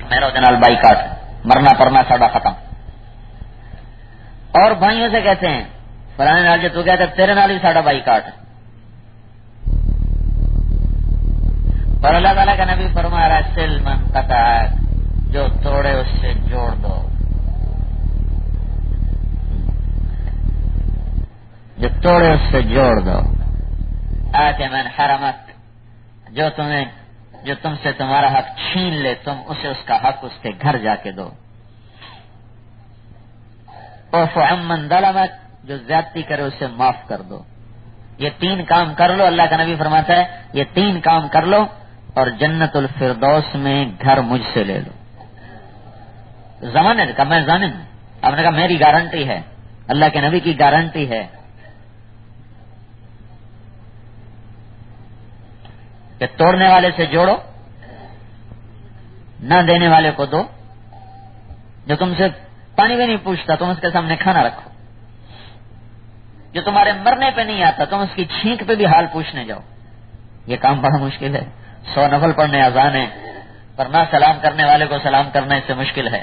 میرا دنال بائی کاٹ مرنا پرنا ساڈا ختم. اور بھائیوں سے کہتے ہیں فلانے نال جو تو کہتا تیرے نال ہی ساڈا بائی کاٹ. اور اللہ تعالیٰ کا نبی فرما رہا ہے سل من قطع، جو توڑے اس سے جوڑ دو، جو توڑے اس سے جوڑ دو. آتے من حرمک، جو تم سے تمہارا حق چھین لے تم اسے اس کا حق اس کے گھر جا کے دو. اعف عمن ظلمک، جو زیادتی کرے اسے معاف کر دو. یہ 3 کام کر لو، اللہ کا نبی فرماتا ہے یہ 3 کام کر لو اور جنت الفردوس میں گھر مجھ سے لے لو. زمان نے کہا میں ضامن ہوں، آپ نے کہا میری گارنٹی ہے، اللہ کے نبی کی گارنٹی ہے کہ توڑنے والے سے جوڑو، نہ دینے والے کو دو، جو تم سے پانی بھی نہیں پوچھتا تم اس کے سامنے کھانا رکھو، جو تمہارے مرنے پہ نہیں آتا تم اس کی چھینک پہ بھی حال پوچھنے جاؤ. یہ کام بڑا مشکل ہے. 100 نفل پڑھنے آسان ہے، پر نہ سلام کرنے والے کو سلام کرنا اس سے مشکل ہے.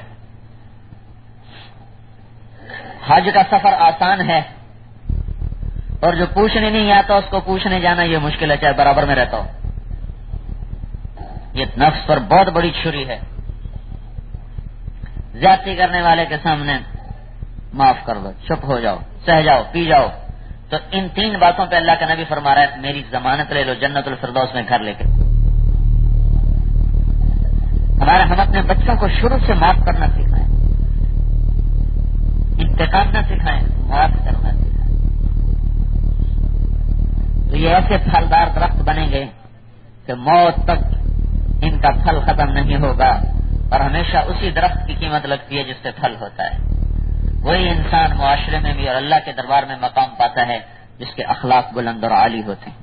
حج کا سفر آسان ہے، اور جو پوچھنے نہیں آتا اس کو پوچھنے جانا یہ مشکل ہے، چاہے برابر میں رہتا ہو. یہ نفس پر بہت بڑی چھری ہے. زیادتی کرنے والے کے سامنے معاف کر دو، چپ ہو جاؤ، سہ جاؤ، پی جاؤ. تو ان 3 باتوں پہ اللہ کا نبی فرما رہا ہے میری ضمانت لے لو جنت الفردوس میں گھر لے کے. ہم اپنے بچوں کو شروع سے معاف کرنا سکھائیں، انتقام نہ سکھائیں، معاف کرنا سکھائیں. تو یہ ایسے پھلدار درخت بنیں گے کہ موت تک ان کا پھل ختم نہیں ہوگا، اور ہمیشہ اسی درخت کی قیمت لگتی ہے جس سے پھل ہوتا ہے. وہی انسان معاشرے میں بھی اور اللہ کے دربار میں مقام پاتا ہے جس کے اخلاق بلند اور عالی ہوتے ہیں.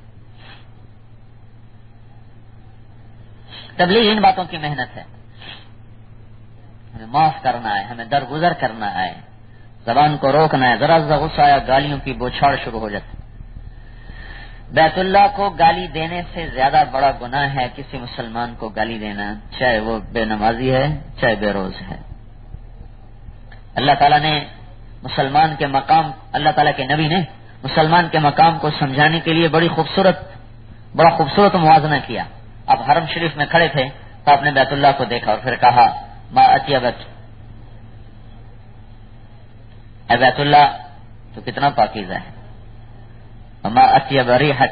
تبلیغ ان باتوں کی محنت ہے. ہمیں معاف کرنا ہے، ہمیں درگزر کرنا ہے، زبان کو روکنا ہے. ذرا سا غصہ آیا گالیوں کی بوچھاڑ شروع ہو جاتی. بیت اللہ کو گالی دینے سے زیادہ بڑا گناہ ہے کسی مسلمان کو گالی دینا، چاہے وہ بے نمازی ہے چاہے بے روز ہے. اللہ تعالیٰ نے مسلمان کے مقام، اللہ تعالیٰ کے نبی نے مسلمان کے مقام کو سمجھانے کے لیے بڑا خوبصورت موازنہ کیا. اب حرم شریف میں کھڑے تھے تو آپ نے بیت اللہ کو دیکھا اور پھر کہا ما اطیبک، اے بیت اللہ تو کتنا پاکیزہ ہے. ما اطیب ریحک،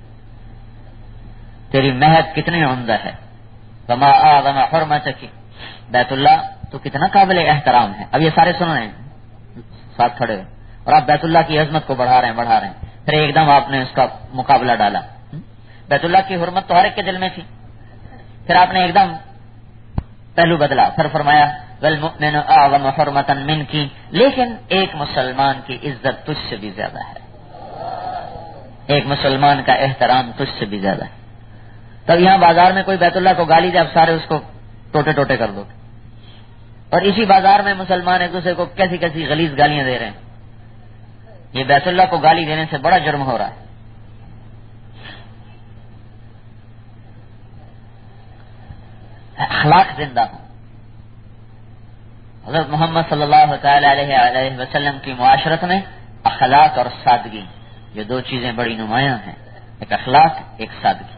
تیری مہک کتنی عمدہ ہے. وما اعظم حرمتک، بیت اللہ تو کتنا قابل احترام ہے. اب یہ سارے سن رہے ہیں ساتھ کھڑے ہوئے، اور آپ بیت اللہ کی عظمت کو بڑھا رہے ہیں. پھر ایک دم آپ نے اس کا مقابلہ ڈالا. بیت اللہ کی حرمت تو ہر ایک کے دل میں تھی، پھر آپ نے ایک دم پہلو بدلا. پھر فرمایا والمؤمن اعظم حرمتا منک، لیکن ایک مسلمان کی عزت تجھ سے بھی زیادہ ہے، ایک مسلمان کا احترام تجھ سے بھی زیادہ ہے. تب یہاں بازار میں کوئی بیت اللہ کو گالی دے، اب سارے اس کو ٹوٹے ٹوٹے کر دو. اور اسی بازار میں مسلمان ایک دوسرے کو کیسی کیسی غلیظ گالیاں دے رہے ہیں. یہ بیت اللہ کو گالی دینے سے بڑا جرم ہو رہا ہے. اخلاق زندہ ہوں. حضرت محمد صلی اللہ تعالی علیہ وسلم کی معاشرت میں اخلاق اور سادگی یہ 2 چیزیں بڑی نمایاں ہیں. ایک اخلاق، ایک سادگی.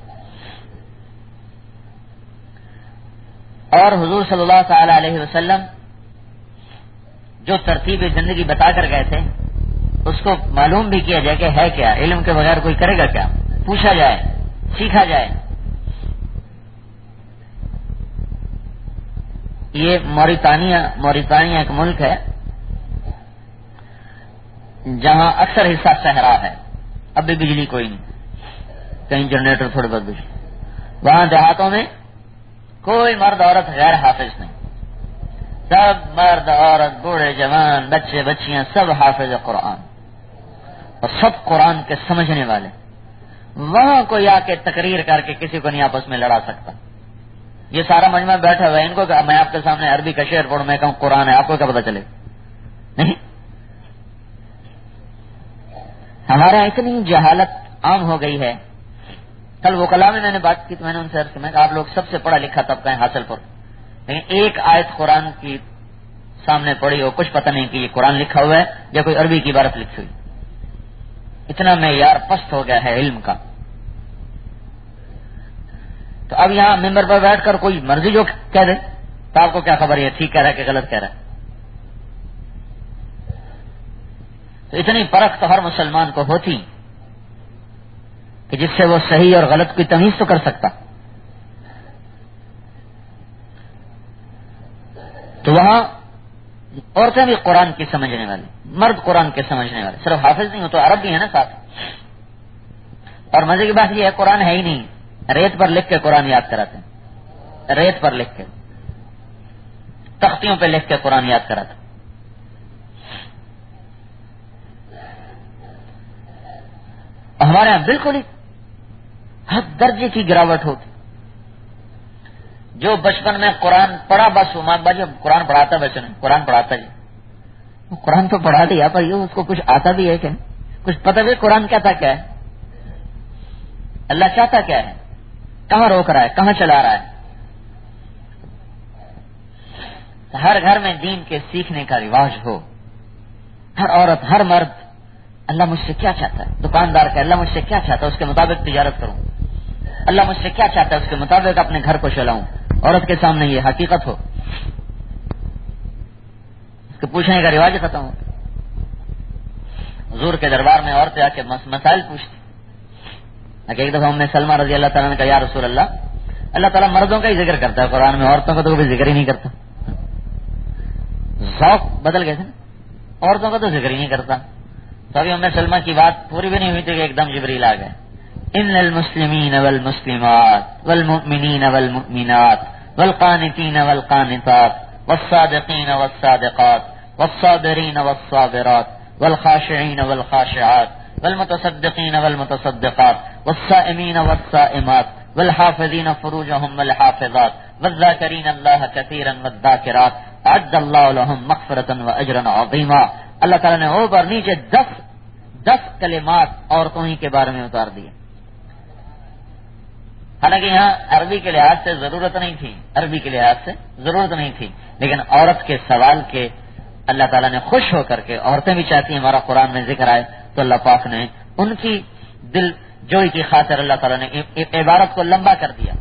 اور حضور صلی اللہ تعالی علیہ وسلم جو ترتیب زندگی بتا کر گئے تھے اس کو معلوم بھی کیا جائے کہ ہے کیا. علم کے بغیر کوئی کرے گا کیا؟ پوچھا جائے، سیکھا جائے. یہ موریتانیہ ایک ملک ہے جہاں اکثر حصہ صحرا ہے. اب بھی بجلی کوئی نہیں، کہیں جنریٹر تھوڑے بہت بجلی. وہاں دیہاتوں میں کوئی مرد عورت غیر حافظ نہیں، سب مرد عورت بوڑھے جوان بچے بچیاں سب حافظ قرآن اور سب قرآن کے سمجھنے والے. وہاں کوئی آ کے تقریر کر کے کسی کو نہیں آپس میں لڑا سکتا. یہ سارا مجمع بیٹھا ہوا ہے، ان کو کہ میں آپ کے سامنے عربی کا شعر پڑھوں، میں کہوں قرآن ہے، آپ کو کیا پتا چلے؟ نہیں. ہمارے یہاں اتنی جہالت عام ہو گئی ہے. کل وہ کلام میں نے بات کی تو میں نے ان سے عرض کیا، میں کہ آپ لوگ سب سے پڑھا لکھا طبقہ ہے حاصل پر، لیکن ایک آیت قرآن کی سامنے پڑی ہو، کچھ پتہ نہیں کہ یہ قرآن لکھا ہوا ہے یا کوئی عربی کی عبارت لکھی ہوئی. اتنا معیار پست ہو گیا ہے علم کا. تو اب یہاں ممبر پر بیٹھ کر کوئی مرضی جو کہہ دے تو آپ کو کیا خبر ہے ٹھیک کہہ رہا ہے کہ غلط کہہ رہا ہے. تو اتنی پرکھ تو ہر مسلمان کو ہوتی کہ جس سے وہ صحیح اور غلط کی تمیز تو کر سکتا. تو وہاں عورتیں بھی قرآن کی سمجھنے والی، مرد قرآن کے سمجھنے والے، صرف حافظ نہیں ہو تو عرب بھی ہے نا ساتھ. اور مزے کی بات یہ ہے قرآن ہے ہی نہیں، ریت پر لکھ کے قرآن یاد کراتے ہیں، ریت پر لکھ کے، تختیوں پہ لکھ کے قرآن یاد کراتے. ہمارے یہاں بالکل ہی حد درجے کی گراوٹ ہوتی. جو بچپن میں قرآن پڑھا بس ماں باجی قرآن پڑھاتا بچے نے قرآن پڑھاتا جی، قرآن تو پڑھا دیا پر یہ اس کو کچھ آتا بھی ہے کہ کچھ پتہ بھی قرآن کہتا کیا ہے، اللہ چاہتا کیا ہے، کہاں روک رہا ہے، کہاں چلا رہا ہے. ہر گھر میں دین کے سیکھنے کا رواج ہو. ہر عورت ہر مرد اللہ مجھ سے کیا چاہتا ہے، دکاندار کا اللہ مجھ سے کیا چاہتا ہے اس کے مطابق تجارت کروں، اللہ مجھ سے کیا چاہتا ہے اس کے مطابق اپنے گھر کو چلاؤں. عورت کے سامنے یہ حقیقت ہو، اس کے پوچھنے کا رواج ختم ہو. حضور کے دربار میں عورتیں آ کے مسائل پوچھتی. ایک دفعہ ام سلمہ رضی اللہ تعالیٰ نے کہا یا رسول اللہ، اللہ تعالیٰ مردوں کا ہی ذکر کرتا ہے قرآن میں، عورتوں کا تو کبھی ذکر ہی نہیں کرتا. ذوق بدل گئے تھے نا، عورتوں کا تو ذکر ہی نہیں کرتا. تو ابھی ام سلمہ کی بات پوری بھی نہیں ہوئی تھی کہ ایک دم جبریل آ گئے. ان المسلمین والمسلمات والمؤمنین والمؤمنات والقانتین والقانتات والصادقین والصادقات والصابرین والصابرات والخاشعین والخاشعات والمتصدقین والمتصدقات والصائمین والصائمات والحافظین فروجهم والحافظات والذاکرین اللہ کثیرا والذاکرات اعد اللہ لهم مغفرۃ واجرا عظیما. اللہ تعالیٰ نے اوپر نیچے 10 کلمات عورتوں ہی کے بارے میں اتار دیے. حالانکہ یہاں عربی کے لحاظ سے ضرورت نہیں تھی، عربی کے لحاظ سے ضرورت نہیں تھی، لیکن عورت کے سوال کے اللہ تعالیٰ نے خوش ہو کر کے، عورتیں بھی چاہتی ہیں ہمارا قرآن میں ذکر آئے، تو اللہ پاک نے ان کی دل جوئی کی خاطر اللہ تعالیٰ نے عبارت کو لمبا کر دیا.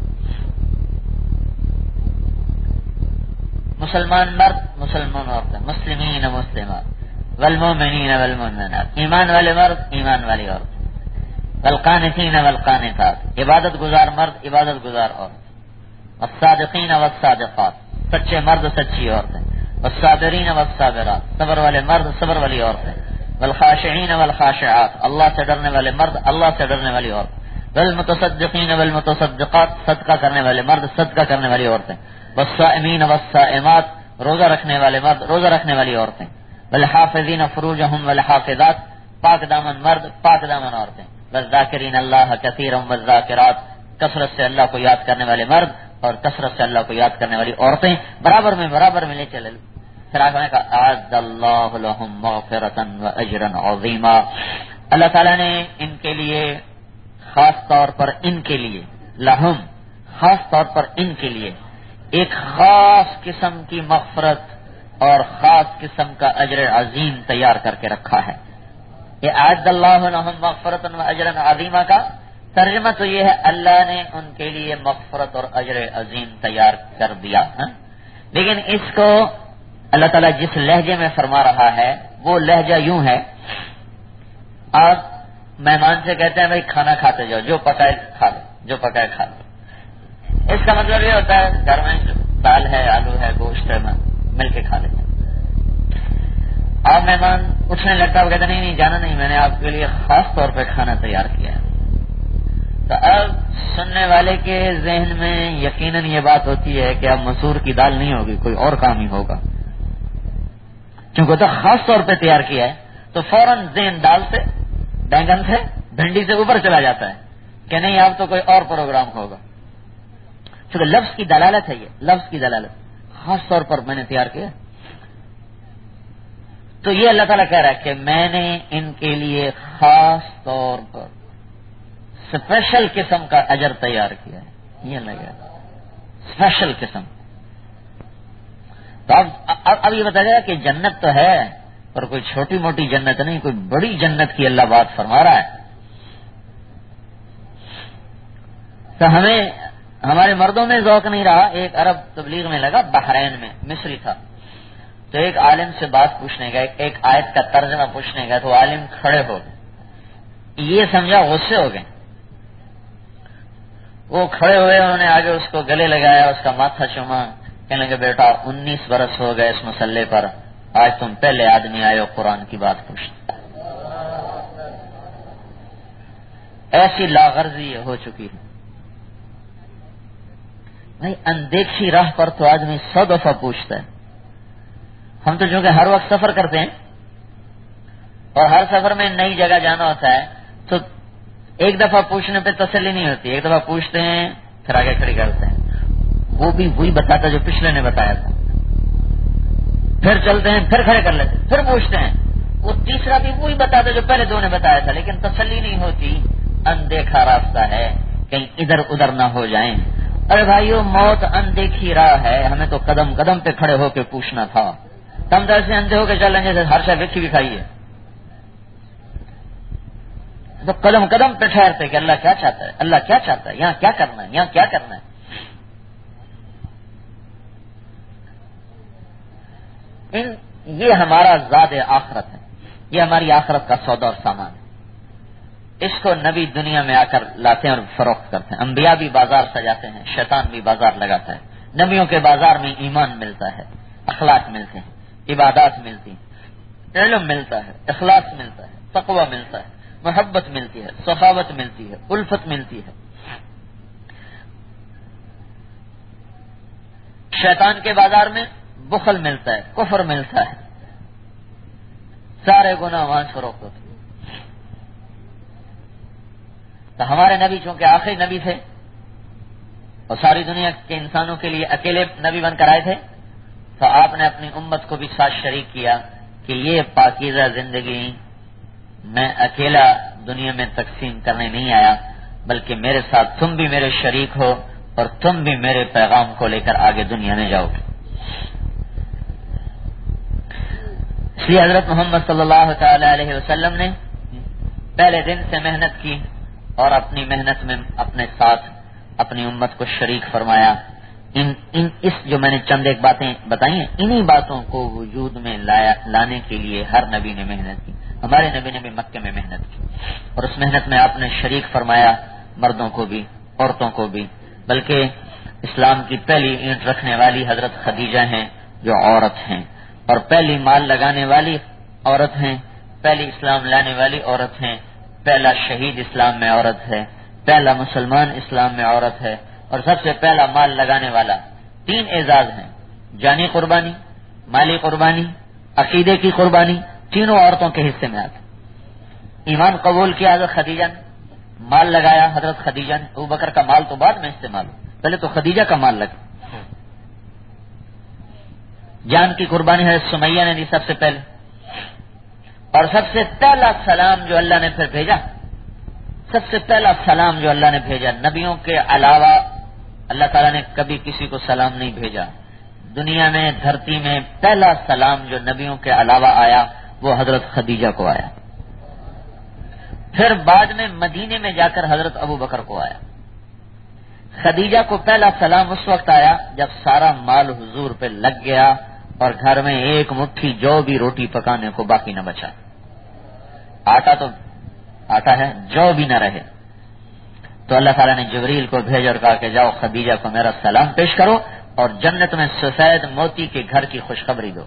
مسلمان مرد، مسلمان عورتیں، مسلمین مسلمات، والمؤمنین والمؤمنات، ایمان والے مرد، ایمان والی عورت، والقانتین والقانتات، عبادت گزار مرد، عبادت گزار عورت، والصادقین والصادقات، سچے مرد سچی عورتیں، والصابرین والصابرات، صبر والے مرد صبر والی عورتیں، والخاشعین والخاشعات، اللہ سے ڈرنے والے مرد اللہ سے ڈرنے والی عورت، والمتصدقین والمتصدقات، صدقہ کرنے والے مرد صدقہ کرنے والی عورتیں، والصائمین والصائمات، روزہ رکھنے والے مرد روزہ رکھنے والی عورتیں، والحافظین فروجهم والحافظات، پاک دامن مرد پاک دامن عورتیں، والذاکرین اللہ کثیرا والذاکرات، کثرت سے اللہ کو یاد کرنے والے مرد اور کثرت سے اللہ کو یاد کرنے والی عورتیں برابر میں لے چلے. پھر آگے نے کہا اعد اللہ لهم مغفرۃ واجرا عظیما. اللہ تعالیٰ نے ان کے لیے خاص طور پر ان کے لیے لہم خاص طور پر ان کے لیے ایک خاص قسم کی مغفرت اور خاص قسم کا اجر عظیم تیار کر کے رکھا ہے. یہ اعد اللہ لهم مغفرۃ واجرا عظیما کا ترجمہ تو یہ ہے اللہ نے ان کے لیے مغفرت اور اجر عظیم تیار کر دیا. لیکن اس کو اللہ تعالیٰ جس لہجے میں فرما رہا ہے وہ لہجہ یوں ہے، آپ مہمان سے کہتے ہیں بھائی کھانا کھاتے جاؤ، جو پکائے کھا لو، جو پکائے کھا لو. اس کا مطلب یہ ہوتا ہے گھر میں دال ہے، آلو ہے، گوشت ہے، مل کے کھا لیتے ہیں. آپ مہمان اٹھنے لگتا ہے وہ کہتے نہیں جانا نہیں، میں نے آپ کے لیے خاص طور پہ کھانا تیار کیا ہے. تو اب سننے والے کے ذہن میں یقیناً یہ بات ہوتی ہے کہ اب مسور کی دال نہیں ہوگی، کوئی اور کام ہی ہوگا، کیونکہ تو خاص طور پہ تیار کیا ہے. تو فوراً ذہن دال سے، بینگن سے، بھنڈی سے اوپر چلا جاتا ہے کہ نہیں اب تو کوئی اور پروگرام ہوگا. کیونکہ لفظ کی دلالت ہے، یہ لفظ کی دلالت خاص طور پر میں نے تیار کیا. تو یہ اللہ تعالیٰ کہہ رہا ہے کہ میں نے ان کے لیے خاص طور پر اسپیشل قسم کا اجر تیار کیا ہے. یہ اللہ کہہ رہا ہے اسپیشل قسم. تو اب یہ بتایا کہ جنت تو ہے پر کوئی چھوٹی موٹی جنت نہیں، کوئی بڑی جنت کی اللہ بات فرما رہا ہے. تو ہمارے مردوں میں ذوق نہیں رہا. ایک عرب تبلیغ میں لگا، بحرین میں، مصری تھا، تو ایک عالم سے بات پوچھنے گئے، ایک آیت کا ترجمہ پوچھنے گئے، تو عالم کھڑے ہو گئے، یہ سمجھا غصے ہو گئے. وہ کھڑے ہوئے، انہوں نے آگے اس کو گلے لگایا، اس کا ماتھا چوما، کہنے لگے بیٹا 19 برس ہو گئے اس مسئلے پر، آج تم پہلے آدمی آئے ہو قرآن کی بات پوچھنے. ایسی لاغرضی ہو چکی ہے بھائی. اندیکھی راہ پر تو آدمی 100 دفعہ پوچھتا ہے. ہم تو چونکہ ہر وقت سفر کرتے ہیں اور ہر سفر میں نئی جگہ جانا ہوتا ہے، تو ایک دفعہ پوچھنے پہ تسلی نہیں ہوتی. ایک دفعہ پوچھتے ہیں پھر آگے کھڑی کرتے ہیں، وہ بھی وہی بتاتا جو پچھلے نے بتایا تھا. پھر چلتے ہیں، پھر کھڑے کر لیتے ہیں، پھر پوچھتے ہیں، وہ تیسرا بھی وہی بتاتا جو پہلے دو نے بتایا تھا، لیکن تسلی نہیں ہوتی. اندیکھا راستہ ہے، کہیں ادھر ادھر نہ ہو جائیں. ارے بھائیو، موت اندیکھی راہ ہے، ہمیں تو قدم قدم پہ کھڑے ہو کے پوچھنا تھا. تم تو ایسے اندھے ہو کے چل رہے ہیں ہر شاید ویکھی بھی کھائیے. تو قدم قدم پہ ٹھہرتے کہ اللہ کیا چاہتا ہے، اللہ کیا چاہتا ہے، یہاں کیا کرنا ہے، یہاں کیا کرنا ہے. یہ ہمارا زاد آخرت ہے، یہ ہماری آخرت کا سودا اور سامان ہے. اس کو نبی دنیا میں آ کر لاتے ہیں اور فروخت کرتے ہیں. انبیاء بھی بازار سجاتے ہیں، شیطان بھی بازار لگاتا ہے. نبیوں کے بازار میں ایمان ملتا ہے، اخلاق ملتے ہیں، عبادات ملتی ہیں، علم ملتا ہے، اخلاص ملتا ہے، تقوی ملتا ہے، محبت ملتی ہے، سخاوت ملتی ہے، الفت ملتی ہے. شیطان کے بازار میں بخل ملتا ہے، کفر ملتا ہے، سارے گناہ وہاں فروخت ہوتے ہیں. تو ہمارے نبی چونکہ آخری نبی تھے اور ساری دنیا کے انسانوں کے لیے اکیلے نبی بن کر آئے تھے، تو آپ نے اپنی امت کو بھی ساتھ شریک کیا کہ یہ پاکیزہ زندگی میں اکیلا دنیا میں تقسیم کرنے نہیں آیا، بلکہ میرے ساتھ تم بھی میرے شریک ہو اور تم بھی میرے پیغام کو لے کر آگے دنیا میں جاؤ گے. اس لیے حضرت محمد صلی اللہ تعالی علیہ وسلم نے پہلے دن سے محنت کی اور اپنی محنت میں اپنے ساتھ اپنی امت کو شریک فرمایا. اس جو میں نے چند ایک باتیں بتائی ہیں، انہی باتوں کو وجود میں لانے کے لیے ہر نبی نے محنت کی. ہمارے نبی نے بھی مکے میں محنت کی اور اس محنت میں آپ نے شریک فرمایا مردوں کو بھی، عورتوں کو بھی. بلکہ اسلام کی پہلی اینٹ رکھنے والی حضرت خدیجہ ہیں جو عورت ہیں، اور پہلی مال لگانے والی عورت ہیں، پہلی اسلام لانے والی عورت ہیں، پہلا شہید اسلام میں عورت ہے، پہلا مسلمان اسلام میں عورت ہے، اور سب سے پہلا مال لگانے والا. 3 اعزاز ہیں، جانی قربانی، مالی قربانی، عقیدے کی قربانی، تینوں عورتوں کے حصے میں آتے. ایمان قبول کیا حضرت خدیجہ نے، مال لگایا حضرت خدیجہ نے. ابوبکر کا مال تو بعد میں استعمال ہو، پہلے تو خدیجہ کا مال لگا. جان کی قربانی حضرت سمیہ نے دی سب سے پہلے. اور سب سے پہلا سلام جو اللہ نے پھر بھیجا، سب سے پہلا سلام جو اللہ نے بھیجا، نبیوں کے علاوہ اللہ تعالیٰ نے کبھی کسی کو سلام نہیں بھیجا. دنیا میں دھرتی میں پہلا سلام جو نبیوں کے علاوہ آیا وہ حضرت خدیجہ کو آیا. پھر بعد میں مدینے میں جا کر حضرت ابو بکر کو آیا. خدیجہ کو پہلا سلام اس وقت آیا جب سارا مال حضور پہ لگ گیا اور گھر میں ایک مٹھی جو بھی روٹی پکانے کو باقی نہ بچا. آٹا تو آٹا ہے، جو بھی نہ رہے. تو اللہ تعالیٰ نے جبریل کو بھیج اور کہا کہ جاؤ خدیجہ کو میرا سلام پیش کرو اور جنت میں سفید موتی کے گھر کی خوشخبری دو.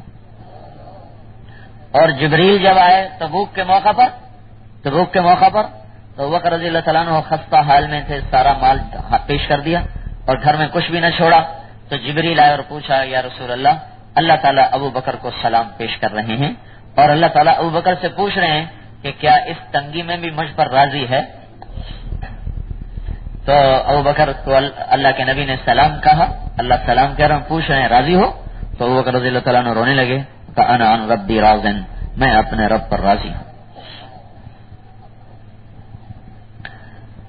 اور جبریل جب آئے تبوک کے موقع پر تو بکر رضی اللہ تعالیٰ عنہ خستہ حال میں تھے، سارا مال پیش کر دیا اور گھر میں کچھ بھی نہ چھوڑا. تو جبریل آئے اور پوچھا یا رسول اللہ تعالیٰ ابو بکر کو سلام پیش کر رہے ہیں اور اللہ تعالیٰ ابو بکر سے پوچھ رہے ہیں کہ کیا اس تنگی میں بھی مجھ پر راضی ہے. تو ابو بکر کو اللہ کے نبی نے سلام کہا، اللہ سلام کہہ رہا ہوں، پوچھ رہے ہیں راضی ہو؟ تو ابو بکر رضی اللہ تعالیٰ عنہ رونے لگے کہ انا عن ربی راضٍ، میں اپنے رب پر راضی ہوں.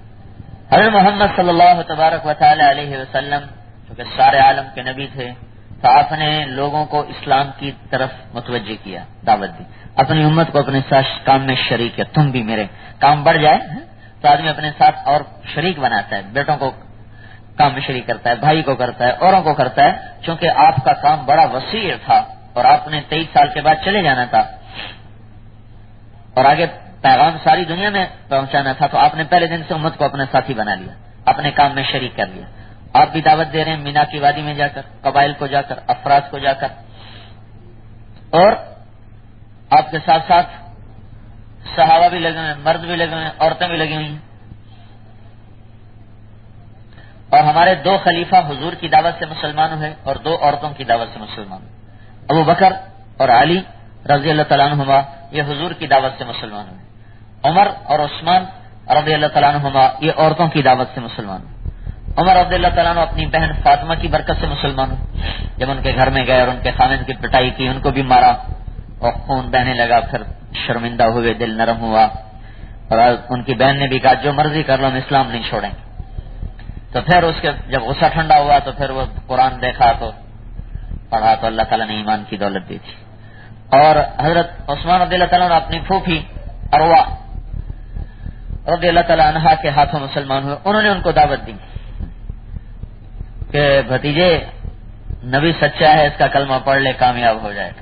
حضرت محمد صلی اللہ تبارک و تعالی علیہ وسلم چونکہ سارے عالم کے نبی تھے، تو آپ نے لوگوں کو اسلام کی طرف متوجہ کیا، دعوت دی، اپنی امت کو اپنے ساتھ کام میں شریک کیا. تم بھی میرے کام بڑھ جائے تو آدمی اپنے ساتھ اور شریک بناتا ہے، بیٹوں کو کام میں شریک کرتا ہے، بھائی کو کرتا ہے، اوروں کو کرتا ہے. چونکہ آپ کا کام بڑا وسیع تھا اور آپ نے 23 سال کے بعد چلے جانا تھا اور آگے پیغام ساری دنیا میں پہنچانا تھا، تو آپ نے پہلے دن سے امت کو اپنا ساتھی بنا لیا، اپنے کام میں شریک کر لیا. آپ بھی دعوت دے رہے ہیں مینا کی وادی میں جا کر، قبائل کو جا کر، افراد کو جا کر، اور آپ کے ساتھ ساتھ صحابہ بھی لگے ہوئے ہیں، مرد بھی لگے ہوئے ہیں، عورتیں بھی لگی ہوئی ہیں. اور ہمارے 2 خلیفہ حضور کی دعوت سے مسلمان ہوئے اور 2 عورتوں کی دعوت سے مسلمان ہوئے. ابو بکر اور علی رضی اللہ تعالیٰ عنہما یہ حضور کی دعوت سے مسلمان ہوئے. عمر اور عثمان رضی اللہ تعالیٰ عنہما یہ عورتوں کی دعوت سے مسلمان ہوئے. عمر رضی اللہ تعالیٰ عنہ اپنی بہن فاطمہ کی برکت سے مسلمان ہوئے. جب ان کے گھر میں گئے اور ان کے خامند کی پٹائی کی، ان کو بھی مارا اور خون بہنے لگا، پھر شرمندہ ہوئے، دل نرم ہوا اور ان کی بہن نے بھی کہا جو مرضی کر لو ہم اسلام نہیں چھوڑیں. تو پھر اس کے جب غصہ ٹھنڈا ہوا تو پھر وہ قرآن دیکھا تو پڑھا تو اللہ تعالیٰ نے ایمان کی دولت دی تھی. اور حضرت عثمان رضی اللہ تعالیٰ نے اپنی پھوپھی اروا رضی اللہ تعالیٰ عنہا کے ہاتھوں مسلمان ہوئے. انہوں نے ان کو دعوت دی کہ بھتیجے نبی سچا ہے، اس کا کلمہ پڑھ لے، کامیاب ہو جائے.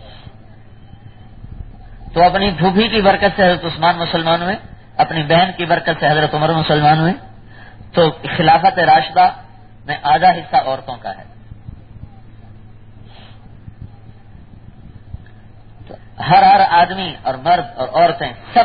تو اپنی پھوپھی کی برکت سے حضرت عثمان مسلمان ہوئے، اپنی بہن کی برکت سے حضرت عمر مسلمان ہوئے. تو خلافت راشدہ میں آدھا حصہ عورتوں کا ہے. تو ہر آدمی اور مرد اور عورتیں سب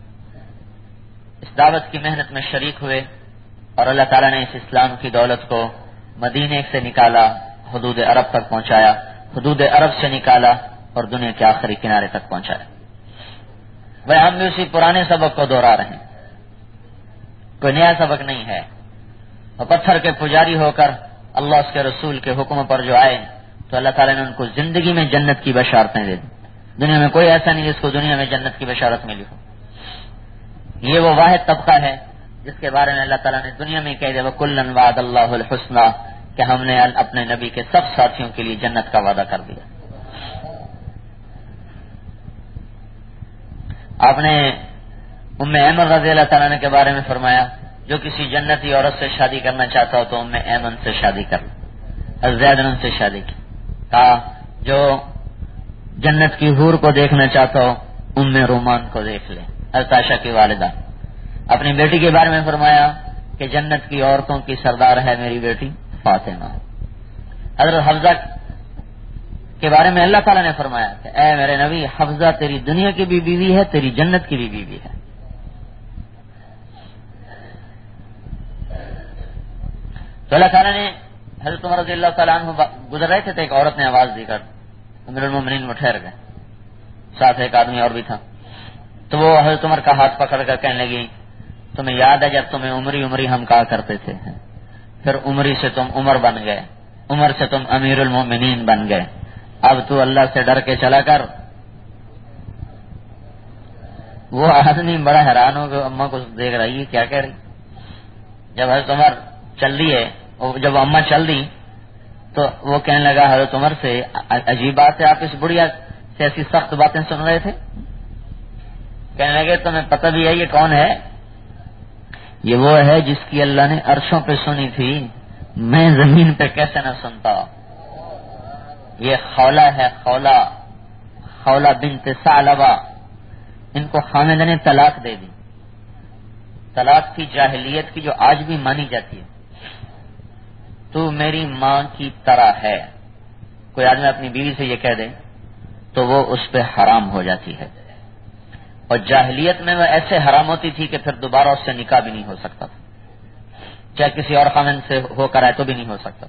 اس دعوت کی محنت میں شریک ہوئے اور اللہ تعالیٰ نے اس اسلام کی دولت کو مدینے سے نکالا، حدود عرب تک پہنچایا، حدود عرب سے نکالا اور دنیا کے آخری کنارے تک پہنچایا. وہ ہم بھی اسی پرانے سبق کو دوہرا رہے ہیں، کوئی نیا سبق نہیں ہے. اور پتھر کے پجاری ہو کر اللہ اس کے رسول کے حکم پر جو آئے تو اللہ تعالیٰ نے ان کو زندگی میں جنت کی بشارتیں دے دی. دنیا میں کوئی ایسا نہیں جس کو دنیا میں جنت کی بشارت ملی ہو. یہ وہ واحد طبقہ ہے جس کے بارے میں اللہ تعالیٰ نے دنیا میں کہہ دیا وَكُلًّا وَعَدَ اللَّهُ الْحُسْنَى کہ ہم نے اپنے نبی کے سب ساتھیوں کے لیے جنت کا وعدہ کر دیا. آپ نے ام ایمن رضی اللہ تعالیٰ کے بارے میں فرمایا جو کسی جنتی عورت سے شادی کرنا چاہتا ہو تو ام ایمن سے شادی کر لو. زید نے سے شادی کی. کہا جو جنت کی حور کو دیکھنا چاہتا ہو ام رومان کو دیکھ لے، عائشہ کی والدہ. اپنی بیٹی کے بارے میں فرمایا کہ جنت کی عورتوں کی سردار ہے میری بیٹی فاطمہ. حضرت حفصہ کے بارے میں اللہ تعالیٰ نے فرمایا کہ اے میرے نبی حفصہ تیری دنیا کی بھی بیوی ہے، تیری جنت کی بھی بیوی ہے. تو اللہ تعالیٰ نے حضرت عمر رضی اللہ تعالیٰ عنہ گزر رہے تھے تو ایک عورت نے آواز دی کر امیر المومنین میں ٹھہر گئے، ساتھ ایک آدمی اور بھی تھا. تو وہ حضرت عمر کا ہاتھ پکڑ کر کہنے لگی تمہیں یاد ہے جب تمہیں عمری ہم کہا کرتے تھے، پھر عمری سے تم عمر بن گئے، عمر سے تم امیر المومنین بن گئے، اب تو اللہ سے ڈر کے چلا کر. وہ آدمی بڑا حیران ہو کہ اماں کو دیکھ رہی ہے کیا کہہ رہی. جب حضرت عمر چل دی ہے، جب اماں چل دی تو وہ کہنے لگا حضرت عمر سے عجیب بات ہے آپ اس بڑھیا سے ایسی سخت باتیں سن رہے تھے. کہنے لگے تمہیں پتہ بھی ہے یہ کون ہے؟ یہ وہ ہے جس کی اللہ نے عرشوں پہ سنی تھی، میں زمین پہ کیسے نہ سنتا. یہ خولہ ہے، خولہ بنت ثعلبہ. ان کو خامد نے طلاق دے دی، طلاق کی جاہلیت کی جو آج بھی مانی جاتی ہے. تو میری ماں کی طرح ہے. کوئی آدمی اپنی بیوی سے یہ کہہ دے تو وہ اس پہ حرام ہو جاتی ہے. اور جاہلیت میں وہ ایسے حرام ہوتی تھی کہ پھر دوبارہ اس سے نکاح بھی نہیں ہو سکتا تھا، چاہے کسی اور خامن سے ہو کر آئے تو بھی نہیں ہو سکتا.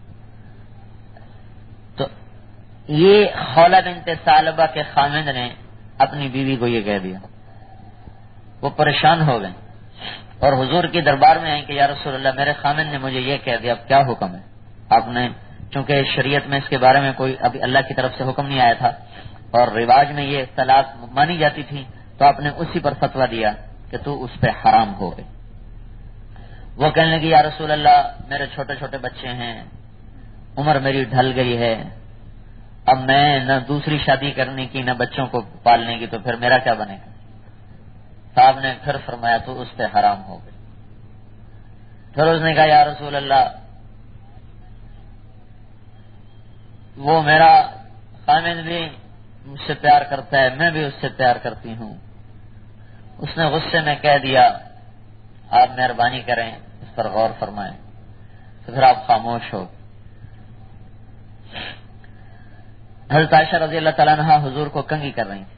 تو یہ خولہ بنت ثعلبہ کے خامند نے اپنی بیوی کو یہ کہہ دیا. وہ پریشان ہو گئے اور حضور کی دربار میں آئے کہ یا رسول اللہ میرے خامند نے مجھے یہ کہہ دیا، اب کیا حکم ہے؟ آپ نے چونکہ شریعت میں اس کے بارے میں کوئی ابھی اللہ کی طرف سے حکم نہیں آیا تھا اور رواج میں یہ طلاق مانی جاتی تھی، تو آپ نے اسی پر فتویٰ دیا کہ تو اس پہ حرام ہو گئے. وہ کہنے لگی یا رسول اللہ میرے چھوٹے چھوٹے بچے ہیں عمر میری ڈھل گئی ہے، اب میں نہ دوسری شادی کرنے کی نہ بچوں کو پالنے کی، تو پھر میرا کیا بنے گا؟ صاحب نے پھر فرمایا تو اس پہ حرام ہو گئی۔ پھر اس نے کہا یا رسول اللہ، وہ میرا خامد بھی مجھ سے پیار کرتا ہے، میں بھی اس سے پیار کرتی ہوں۔ اس نے غصے میں کہہ دیا آپ مہربانی کریں اس پر غور فرمائیں، تو پھر آپ خاموش ہو۔ حضرت عائشہ رضی اللہ تعالیٰ عنہ حضور کو کنگھی کر رہی تھی۔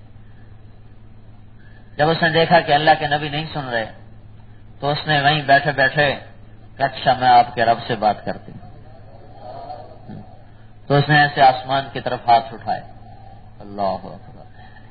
جب اس نے دیکھا کہ اللہ کے نبی نہیں سن رہے تو اس نے وہیں بیٹھے بیٹھے کہ اچھا میں آپ کے رب سے بات کرتی ہوں۔ تو اس نے ایسے آسمان کی طرف ہاتھ اٹھائے، اللہ اکبر،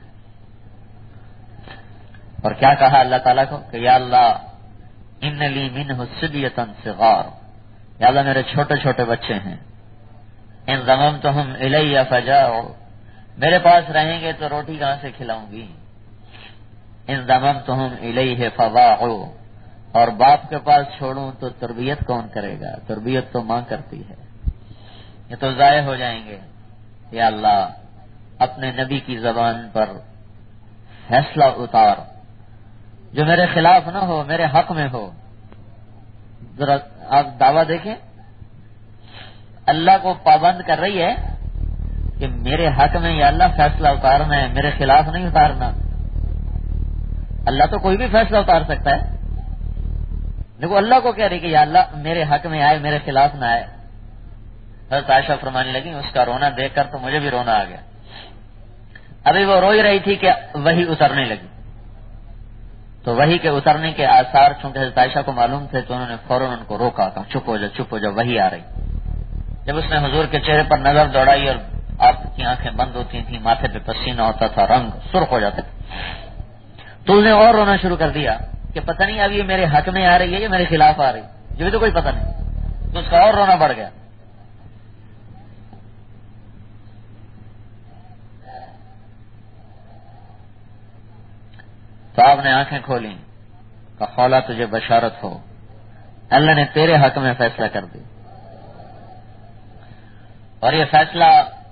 اور کیا کہا اللہ تعالیٰ کو کہ یا اللہ ان لی منہ صبیۃ صغار، یا اللہ میرے چھوٹے چھوٹے بچے ہیں، ان ضممتہم الی فجاؤ، میرے پاس رہیں گے تو روٹی کہاں سے کھلاؤں گی، ان ضممتہم الیہ فواعو، اور باپ کے پاس چھوڑوں تو تربیت کون کرے گا، تربیت تو ماں کرتی ہے، یہ تو ضائع ہو جائیں گے۔ یا اللہ اپنے نبی کی زبان پر فیصلہ اتار جو میرے خلاف نہ ہو، میرے حق میں ہو۔ ذرا آپ دعویٰ دیکھیں، اللہ کو پابند کر رہی ہے کہ میرے حق میں یا اللہ فیصلہ اتارنا ہے، میرے خلاف نہیں اتارنا۔ اللہ تو کوئی بھی فیصلہ اتار سکتا ہے، لیکن اللہ کو کہہ رہی کہ یا اللہ میرے حق میں آئے، میرے خلاف نہ آئے۔ حضرت عائشہ فرمانے لگی اس کا رونا دیکھ کر تو مجھے بھی رونا آ گیا۔ ابھی وہ روئی رہی تھی کہ وحی اترنے لگی، تو وحی کے اترنے کے آثار چونکہ حضرت عائشہ کو معلوم تھے تو انہوں نے فوراً ان کو روکا، کہا چپ ہو جا چپ ہو جا، وحی آ رہی۔ جب اس نے حضور کے چہرے پر نظر دوڑائی اور آپ کی آنکھیں بند ہوتی تھیں، ماتھے پہ پسینہ ہوتا تھا، رنگ سرخ ہو جاتا تھا، تو اس نے اور رونا شروع کر دیا کہ پتہ نہیں اب یہ میرے حق میں آ رہی ہے یا میرے خلاف آ رہی ہے، یہ بھی تو کوئی پتہ نہیں، تو اس کا اور رونا بڑھ گیا۔ تو آپ نے آنکھیں کھولی، کہا خولا تجھے بشارت ہو، اللہ نے تیرے حق میں فیصلہ کر دی، اور یہ فیصلہ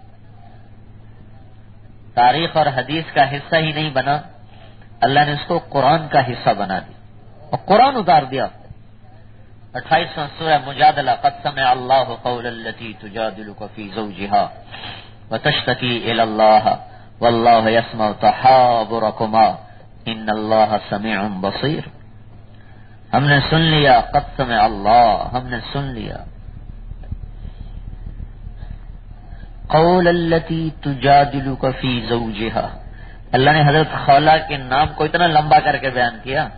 تاریخ اور حدیث کا حصہ ہی نہیں بنا، اللہ نے اس کو قرآن کا حصہ بنا دیا اور قرآن اتار دیا۔ 28واں سورہ مجادلہ، قد سمع اللہ قول التي تجادلك في زوجها وتشتكي الى الله والله يسمع تحاوركما ان اللہ سمیع بصیر۔ ہم نے سن لیا، قد سمع اللہ، ہم نے سن لیا، قول التي تجادلك في زوجها، اللہ نے حضرت خولہ کے نام کو اتنا لمبا کر کے بیان کیا،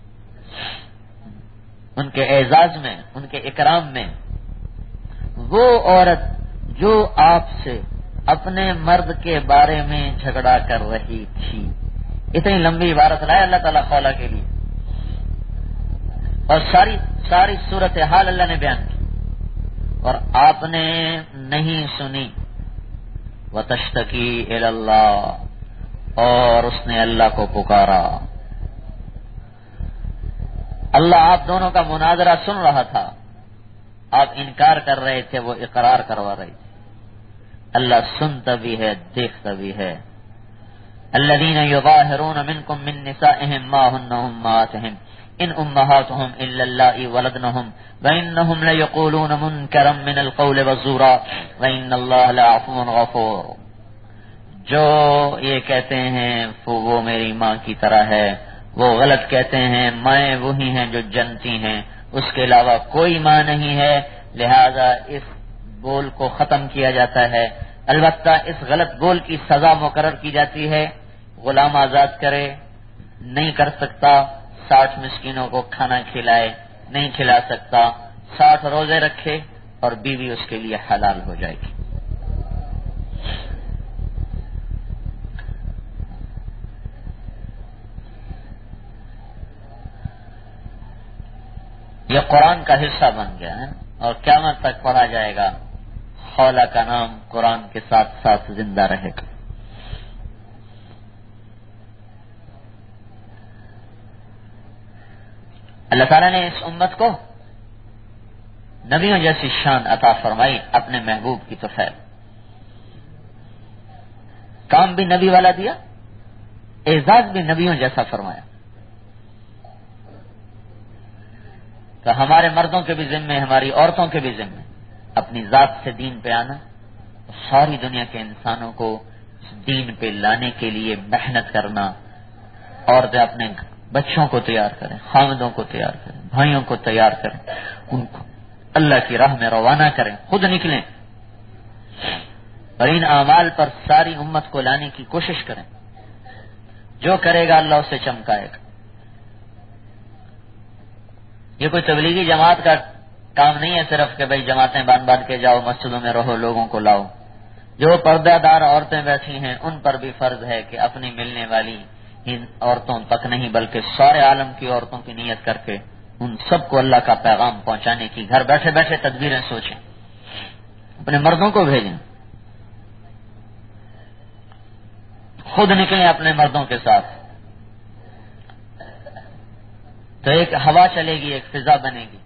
ان کے اعزاز میں، ان کے اکرام میں، وہ عورت جو آپ سے اپنے مرد کے بارے میں جھگڑا کر رہی تھی، اتنی لمبی عبارت لائے اللہ تعالیٰ خولہ کے لیے، اور ساری صورتحال اللہ نے بیان کی، اور آپ نے نہیں سنی۔ وَتَشْتَكِي إِلَى اللَّهِ، اور اس نے اللہ کو پکارا۔ اللہ آپ دونوں کا مناظرہ سن رہا تھا، آپ انکار کر رہے تھے، وہ اقرار کروا رہی تھی۔ اللہ سنتا بھی ہے، دیکھتا بھی ہے۔ الذين يظاهرون منكم من نسائهم ما هن أمهاتهم إن أمهاتهم إلا اللائي ولدنهم وإنهم ليقولون منكرا من القول والزورا وإن الله لعفو غفور۔ جو یہ کہتے ہیں وہ میری ماں کی طرح ہے، وہ غلط کہتے ہیں، مائیں وہی ہیں جو جنتی ہیں، اس کے علاوہ کوئی ماں نہیں ہے، لہذا اس بول کو ختم کیا جاتا ہے۔ البتہ اس غلط بول کی سزا مقرر کی جاتی ہے، غلام آزاد کرے، نہیں کر سکتا، 60 مسکینوں کو کھانا کھلائے، نہیں کھلا سکتا، 60 روزے رکھے اور بیوی اس کے لیے حلال ہو جائے گی۔ یہ قرآن کا حصہ بن گیا ہے اور قیامت تک پڑھا جائے گا، خولہ کا نام قرآن کے ساتھ ساتھ زندہ رہے گا۔ اللہ تعالیٰ نے اس امت کو نبیوں جیسی شان عطا فرمائی اپنے محبوب کی تو خیر، کام بھی نبی والا دیا، اعزاز بھی نبیوں جیسا فرمایا۔ تو ہمارے مردوں کے بھی ذمے، ہماری عورتوں کے بھی ذمے اپنی ذات سے دین پہ آنا، ساری دنیا کے انسانوں کو دین پہ لانے کے لیے محنت کرنا۔ عورتیں اپنے بچوں کو تیار کریں، خامدوں کو تیار کریں، بھائیوں کو تیار کریں، ان کو اللہ کی راہ میں روانہ کریں، خود نکلیں اور ان اعمال پر ساری امت کو لانے کی کوشش کریں۔ جو کرے گا اللہ اسے چمکائے گا۔ یہ کوئی تبلیغی جماعت کا کام نہیں ہے صرف کہ بھئی جماعتیں باندھ کے جاؤ، مسجدوں میں رہو، لوگوں کو لاؤ۔ جو پردہ دار عورتیں بیٹھی ہیں ان پر بھی فرض ہے کہ اپنی ملنے والی ان عورتوں تک نہیں بلکہ سارے عالم کی عورتوں کی نیت کر کے ان سب کو اللہ کا پیغام پہنچانے کی گھر بیٹھے بیٹھے تدبیریں سوچیں، اپنے مردوں کو بھیجیں، خود نکلیں اپنے مردوں کے ساتھ، تو ایک ہوا چلے گی، ایک فضا بنے گی۔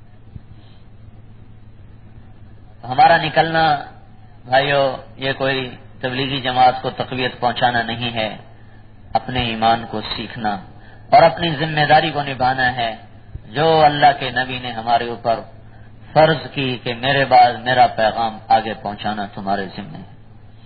ہمارا نکلنا بھائیو یہ کوئی تبلیغی جماعت کو تقویت پہنچانا نہیں ہے، اپنے ایمان کو سیکھنا اور اپنی ذمہ داری کو نبھانا ہے جو اللہ کے نبی نے ہمارے اوپر فرض کی کہ میرے بعد میرا پیغام آگے پہنچانا تمہارے ذمہ ہے۔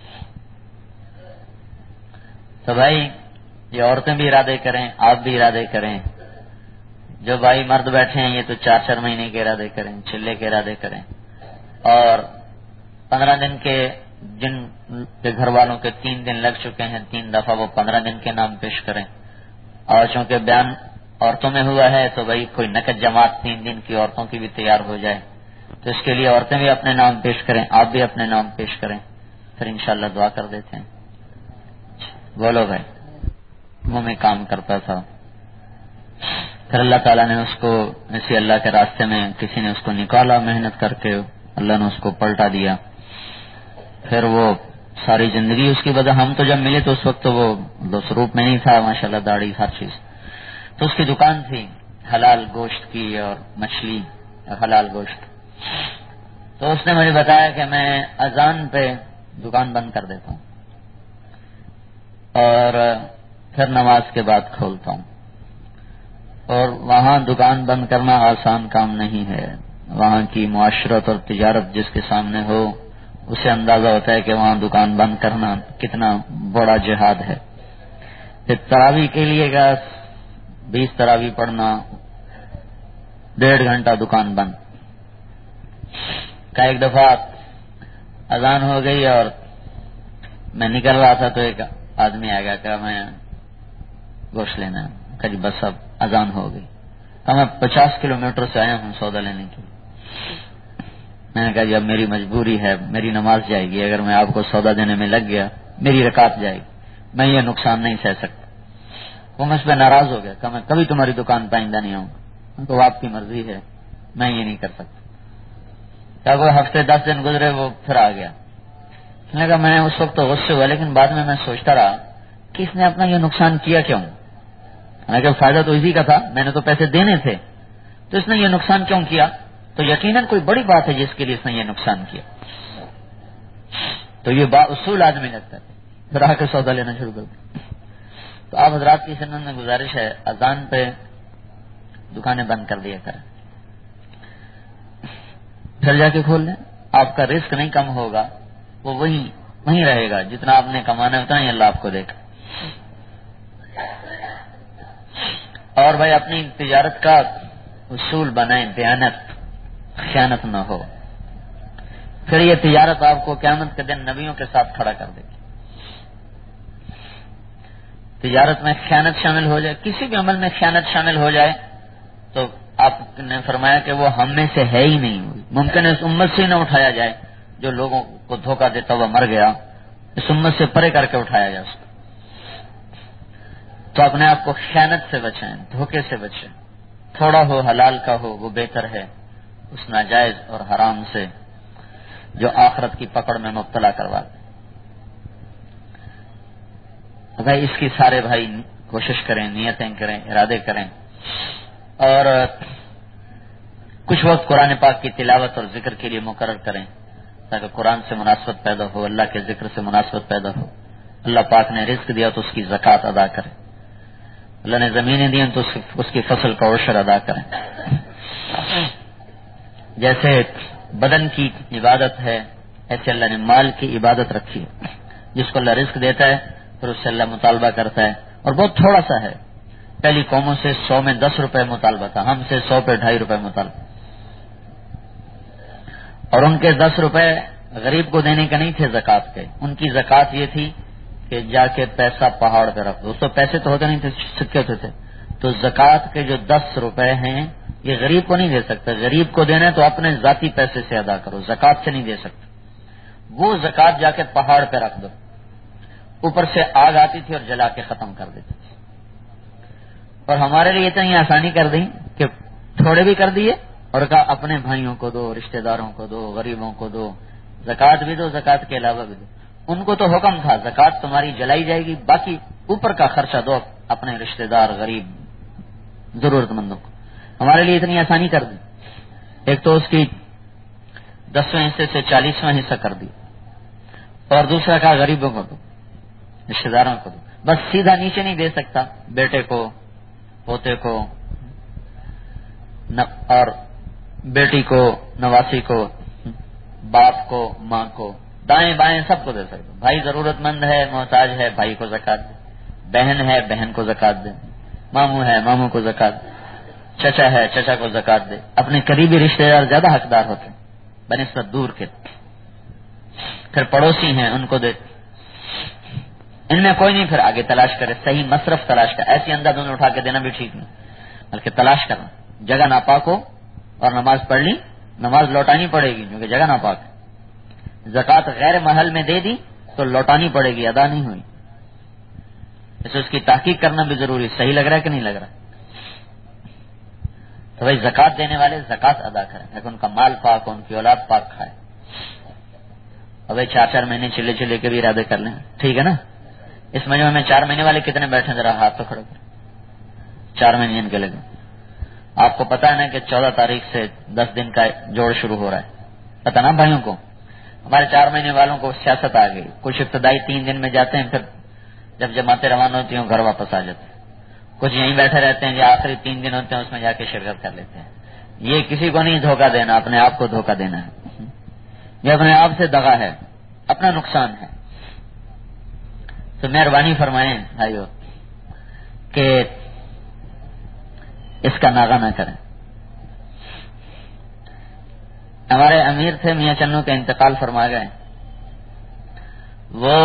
تو بھائی یہ عورتیں بھی ارادے کریں، آپ بھی ارادے کریں، جو بھائی مرد بیٹھے ہیں یہ تو 4 مہینے کے ارادے کریں، چلے کے ارادے کریں، اور 15 دن کے جن کے گھر والوں کے 3 دن لگ چکے ہیں 3 دفعہ وہ 15 دن کے نام پیش کریں، اور چونکہ بیان عورتوں میں ہوا ہے تو بھائی کوئی نقد جماعت 3 دن کی عورتوں کی بھی تیار ہو جائے، تو اس کے لیے عورتیں بھی اپنے نام پیش کریں، آپ بھی اپنے نام پیش کریں، پھر انشاءاللہ دعا کر دیتے ہیں۔ بولو بھائی، وہ میں کام کرتا تھا، پھر اللہ تعالیٰ نے اس کو اسی اللہ کے راستے میں کسی نے اس کو نکالا، محنت کر کے اللہ نے اس کو پلٹا دیا، پھر وہ ساری زندگی اس کی وجہ، ہم تو جب ملے تو اس وقت تو وہ سروپ میں نہیں تھا، ماشاءاللہ داڑھی ہر چیز، تو اس کی دکان تھی حلال گوشت کی اور مچھلی اور حلال گوشت، تو اس نے مجھے بتایا کہ میں اذان پہ دکان بند کر دیتا ہوں اور پھر نماز کے بعد کھولتا ہوں، اور وہاں دکان بند کرنا آسان کام نہیں ہے، وہاں کی معاشرت اور تجارت جس کے سامنے ہو اسے اندازہ ہوتا ہے کہ وہاں دکان بند کرنا کتنا بڑا جہاد ہے۔ پھر تراویح کے لیے گا 20 تراویح پڑھنا، 1.5 گھنٹہ دکان بند کا۔ ایک دفعہ اذان ہو گئی اور میں نکل رہا تھا تو ایک آدمی آ گیا کہ میں گوشت لینا ہے، کہ جی بس اب اذان ہو گئی، میں 50 کلومیٹر سے آیا ہوں سودا لینے کے لیے۔ میں نے کہا جی اب میری مجبوری ہے، میری نماز جائے گی، اگر میں آپ کو سودا دینے میں لگ گیا میری رکعت جائے گی، میں یہ نقصان نہیں سہ سکتا۔ وہ مجھ پہ ناراض ہو گیا کہ میں کبھی تمہاری دکان پہ آئندہ نہیں آؤں گا، تو آپ کی مرضی ہے، میں یہ نہیں کر سکتا۔ کیا وہ ہفتے 10 دن گزرے، وہ پھر آ گیا۔ میں نے کہا میں اس وقت تو غصے ہوا، لیکن بعد میں سوچتا رہا کہ اس نے اپنا یہ نقصان کیا کیوں؟ میں کہ فائدہ تو اسی کا تھا، میں نے تو پیسے دینے تھے، تو اس نے یہ نقصان کیوں کیا؟ تو یقیناً کوئی بڑی بات ہے جس کے لیے اس نے یہ نقصان کیا۔ تو یہ اصول آدمی لگتا ہے، پھر آ کے سودا لینا شروع کر دیا۔ تو آپ حضرات کی سنت میں گزارش ہے اذان پہ دکانیں بند کر دیا کریں، پھر جا کے کھول لیں، آپ کا رزق نہیں کم ہوگا، وہ وہیں رہے گا، جتنا آپ نے کمانا ہے اتنا ہی اللہ آپ کو دے گا۔ اور بھائی اپنی تجارت کا اصول بنائیں، دیانت، خیانت نہ ہو، پھر یہ تجارت آپ کو قیامت کے دن نبیوں کے ساتھ کھڑا کر دے گی۔ تجارت میں خیانت شامل ہو جائے، کسی بھی عمل میں خیانت شامل ہو جائے تو آپ نے فرمایا کہ وہ ہم میں سے ہے ہی نہیں، ممکن ہے اس امت سے نہ اٹھایا جائے، جو لوگوں کو دھوکہ دیتا ہوا مر گیا، اس امت سے پرے کر کے اٹھایا جائے اس کو۔ تو اپنے آپ کو خیانت سے بچائیں، دھوکے سے بچیں، تھوڑا ہو حلال کا ہو وہ بہتر ہے اس ناجائز اور حرام سے جو آخرت کی پکڑ میں مبتلا کروا دے۔ بھائی اس کی سارے بھائی کوشش کریں، نیتیں کریں، ارادے کریں، اور کچھ وقت قرآن پاک کی تلاوت اور ذکر کے لیے مقرر کریں تاکہ قرآن سے مناسبت پیدا ہو، اللہ کے ذکر سے مناسبت پیدا ہو۔ اللہ پاک نے رزق دیا تو اس کی زکوٰۃ ادا کریں، اللہ نے زمینیں دی تو اس کی فصل کا عشر ادا کریں۔ جیسے بدن کی عبادت ہے ایسے اللہ نے مال کی عبادت رکھی ہے، جس کو اللہ رزق دیتا ہے پھر اس سے اللہ مطالبہ کرتا ہے، اور بہت تھوڑا سا ہے۔ پہلی قوموں سے 100 میں 10 روپے مطالبہ تھا، ہم سے 100 پہ 2.5 روپے مطالبہ، اور ان کے 10 روپے غریب کو دینے کے نہیں تھے زکوٰۃ کے، ان کی زکوٰۃ یہ تھی کہ جا کے پیسہ پہاڑ پہ رکھ دو۔ تو پیسے تو ہوتے نہیں تھے، سکے ہوتے تھے، تو زکوٰۃ کے جو 10 روپے ہیں یہ غریب کو نہیں دے سکتا، غریب کو دینا ہے تو اپنے ذاتی پیسے سے ادا کرو، زکوٰۃ سے نہیں دے سکتے۔ وہ زکوٰۃ جا کے پہاڑ پہ رکھ دو، اوپر سے آگ آتی تھی اور جلا کے ختم کر دیتی تھی۔ اور ہمارے لیے اتنی آسانی کر دی کہ تھوڑے بھی کر دیے اور کہا اپنے بھائیوں کو دو، رشتہ داروں کو دو، غریبوں کو دو، زکوٰۃ بھی دو، زکوٰۃ کے علاوہ بھی دو۔ ان کو تو حکم تھا زکوٰۃ تمہاری جلائی جائے گی، باقی اوپر کا خرچہ دو اپنے رشتہ دار، غریب، ضرورت مندوں کو۔ ہمارے لیے اتنی آسانی کر دی، ایک تو اس کی 10ویں حصے سے 40واں حصہ کر دی، اور دوسرا کہا غریبوں کو دو، رشتہ داروں کو دو، بس سیدھا نیچے نہیں دے سکتا، بیٹے کو، پوتے کو، اور بیٹی کو، نواسی کو، باپ کو، ماں کو، دائیں بائیں سب کو دے سکتے۔ بھائی ضرورت مند ہے، محتاج ہے، بھائی کو زکوٰۃ دے، بہن ہے، بہن کو زکوٰۃ دے، ماموں ہے، ماموں کو زکوٰۃ دے، چچا ہے، چچا کو زکوٰۃ دے۔ اپنے قریبی رشتہ دار زیادہ حقدار ہوتے ہیں بنسبت دور کے، پھر پڑوسی ہیں ان کو دے۔ ان میں کوئی نہیں پھر آگے تلاش کرے، صحیح مصرف تلاش کرے، ایسی اندھا دھند اٹھا کے دینا بھی ٹھیک نہیں، بلکہ تلاش کرنا۔ جگہ ناپاک ہو اور نماز پڑھ لی، نماز لوٹانی پڑے گی کیونکہ جگہ ناپاک ہے۔ زکوٰۃ غیر محل میں دے دی تو لوٹانی پڑے گی، ادا نہیں ہوئی۔ اسے اس کی تحقیق کرنا بھی ضروری، صحیح لگ رہا ہے کہ نہیں لگ رہا۔ تو بھائی زکوٰۃ دینے والے زکوٰۃ ادا کریں لیکن ان کا مال پاک ہو، ان کی اولاد پاک کھائے۔ اور بھائی 4 مہینے چلے کے بھی ارادے کر لیں، ٹھیک ہے نا۔ اس مجمع میں 4 مہینے والے کتنے بیٹھے، ذرا ہاتھ تو کھڑے کریں۔ 4 مہینے ان کے لگے۔ آپ کو پتا ہے نا کہ 14 تاریخ سے 10 دن کا جوڑ شروع ہو رہا ہے، پتا نا بھائیوں کو۔ ہمارے 4 مہینے والوں کو سیاست آ گئی، کچھ ابتدائی 3 دن میں جاتے ہیں، پھر جب جماعتیں روانہ ہوتی ہیں گھر واپس آ جاتے ہیں، کچھ یہیں بیٹھے رہتے ہیں، جو آخری 3 دن ہوتے ہیں اس میں جا کے شرکت کر لیتے ہیں۔ یہ کسی کو نہیں دھوکہ دینا، اپنے آپ کو دھوکہ دینا ہے، یہ اپنے آپ سے دغا ہے، اپنا نقصان ہے۔ تو مہربانی فرمائیں بھائیو کہ اس کا ناغہ نہ کریں۔ ہمارے امیر تھے میاں چنو کا انتقال فرما گئے، وہ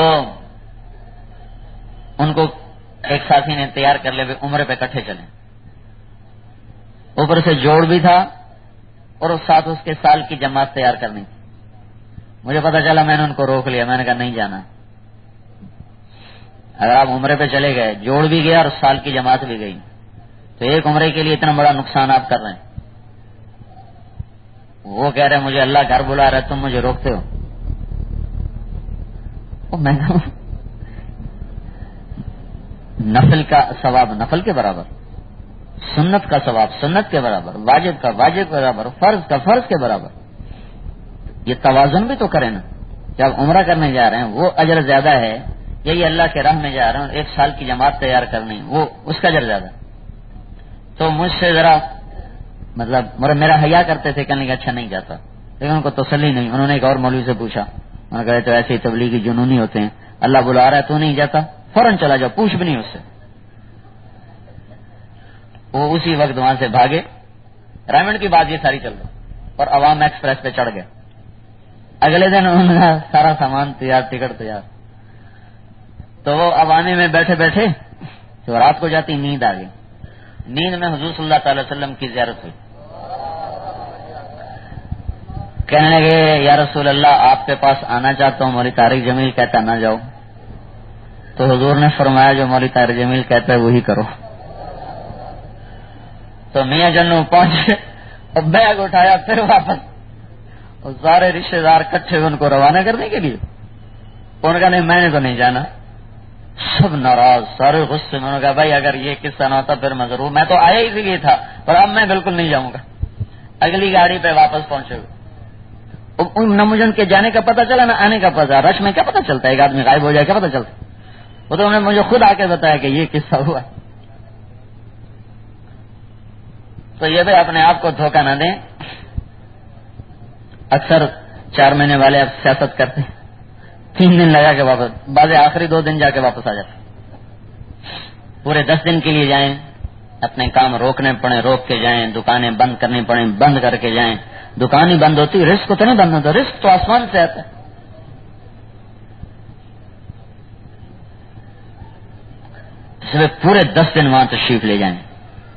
ان کو ایک ساتھی نے تیار کر لے عمرے پہ کٹھے چلیں، اوپر سے جوڑ بھی تھا اور ساتھ اس کے سال کی جماعت تیار کرنی تھی۔ مجھے پتا چلا، میں نے ان کو روک لیا، میں نے کہا نہیں جانا۔ اگر آپ عمرے پہ چلے گئے، جوڑ بھی گیا اور سال کی جماعت بھی گئی، تو ایک عمرے کے لیے اتنا بڑا نقصان آپ کر رہے ہیں۔ وہ کہہ رہے مجھے اللہ گھر بلا رہا ہے، تم مجھے روکتے ہو۔ میں نفل کا ثواب نفل کے برابر، سنت کا ثواب سنت کے برابر، واجب کا واجب کے برابر، فرض کا فرض کے برابر۔ یہ توازن بھی تو کریں نا۔ جب عمرہ کرنے جا رہے ہیں وہ اجر زیادہ ہے، یہی اللہ کے راہ میں جا رہے ہیں 1 سال کی جماعت تیار کرنی، وہ اس کا اجر زیادہ۔ تو مجھ سے ذرا مطلب میرا حیا کرتے تھے، کہنے کا اچھا نہیں جاتا، لیکن ان کو تسلی نہیں۔ انہوں نے ایک اور مولوی سے پوچھا، انہوں نے کہا تو ایسے ہی تبلیغی جنونی ہوتے ہیں، اللہ بلا رہا ہے تو نہیں جاتا، فوراً چلا جاؤ، پوچھ بھی نہیں اس سے۔ وہ اسی وقت وہاں سے بھاگے۔ رائمنڈ کی بات یہ ساری چل رہی، اور عوام ایکسپریس پہ چڑھ گئے۔ اگلے دن انہوں نے سارا سامان تیار، ٹکٹ تیار، تو وہ عوانے میں بیٹھے بیٹھے تو رات کو جاتی نیند آ گئی۔ نیند میں حضور صلی اللہ تعالی وسلم کی زیارت ہوئی۔ کہنے لگے یا رسول اللہ آپ کے پاس آنا چاہتا ہوں، مولوی طارق جمیل کہتا نہ جاؤ۔ تو حضور نے فرمایا جو مولوی طارق جمیل کہتا ہے وہی کرو۔ تو میاں جنو پہنچے اور بیگ اٹھایا، پھر واپس، اور سارے رشتے دار کٹھے ان کو روانہ کرنے کے لیے۔ انہوں نے کہا نہیں میں نے تو نہیں جانا۔ سب ناراض، سارے غصے میں۔ انہوں نے کہا بھائی اگر یہ قصہ نہ ہوتا پھر میں ضرور، میں تو آیا ہی لیے تھا، پر اب میں بالکل نہیں جاؤں گا۔ اگلی گاڑی پہ واپس پہنچے. نہ مجھے ان کے جانے کا پتہ چلا نہ آنے کا پتہ. رش میں کیا پتہ چلتا ہے, ایک آدمی غائب ہو جائے کیا پتہ چلتا. وہ تو انہوں نے مجھے خود آ کے بتایا کہ یہ قصہ ہوا. تو یہ بھی اپنے آپ کو دھوکہ نہ دیں. اکثر 4 مہینے والے اب سیاست کرتے ہیں, 3 دن لگا کے واپس, بعض آخری 2 دن جا کے واپس آ جاتے. پورے 10 دن کے لیے جائیں, اپنے کام روکنے پڑے روک کے جائیں, دکانیں بند کرنی پڑیں بند کر کے جائیں. دکان ہی بند ہوتی, رزق تو نہیں بند ہوتا, رزق تو آسمان سے آتا ہے. صرف پورے 10 دن وہاں تشریف لے جائیں